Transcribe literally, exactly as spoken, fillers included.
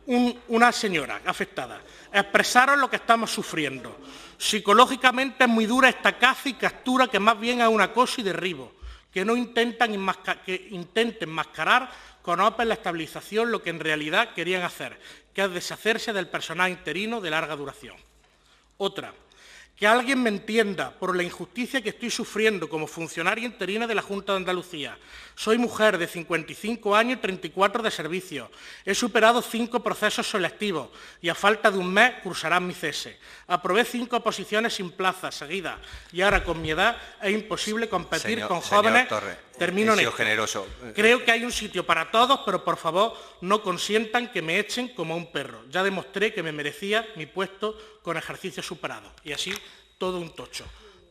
un, una señora afectada. Expresaros lo que estamos sufriendo. Psicológicamente es muy dura esta caza y captura que más bien es un acoso y derribo, que no intentan enmasca, que intenten mascarar con O P E la estabilización lo que en realidad querían hacer, que es deshacerse del personal interino de larga duración. Otra, que alguien me entienda por la injusticia que estoy sufriendo como funcionaria interina de la Junta de Andalucía. Soy mujer de cincuenta y cinco años y treinta y cuatro de servicio. He superado cinco procesos selectivos y a falta de un mes cursarán mi cese. Aprobé cinco posiciones sin plaza seguidas y ahora con mi edad es imposible competir señor, con jóvenes. Señor Torres, Termino en esto. generoso. Creo que hay un sitio para todos, pero por favor no consientan que me echen como a un perro. Ya demostré que me merecía mi puesto con ejercicio superado. Y así todo un tocho.